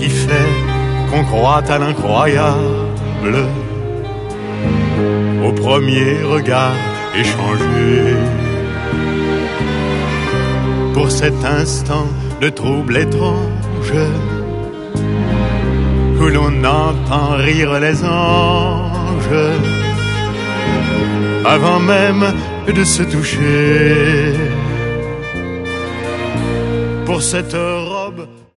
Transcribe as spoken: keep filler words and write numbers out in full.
qui fait qu'on croit à l'incroyable au premier regard échangé. Pour cet instant de trouble étrange où l'on entend rire les anges avant même de se toucher. Pour cette heure